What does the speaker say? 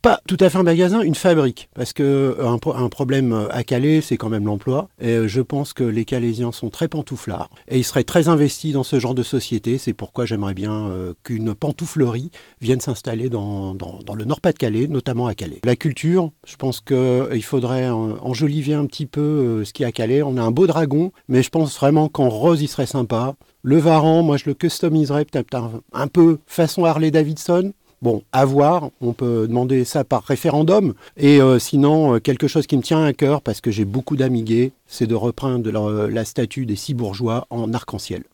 pas tout à fait un magasin, une fabrique. Parce que un problème à Calais, c'est quand même l'emploi. Et je pense que les Calaisiens sont très pantouflards. Et ils seraient très investis dans ce genre de société. C'est pourquoi j'aimerais bien qu'une pantouflerie vienne s'installer dans le Nord-Pas-de-Calais, notamment à Calais. La culture, je pense qu'il faudrait enjoliver un petit peu ce qu'il y a à Calais. On a un beau dragon, mais je pense vraiment qu'en rose, il serait sympa. Le Varan, moi, je le customiserais peut-être un peu façon Harley-Davidson. Bon, à voir, on peut demander ça par référendum. Et sinon, quelque chose qui me tient à cœur, parce que j'ai beaucoup d'amis gays, c'est de reprendre la statue des 6 bourgeois en arc-en-ciel.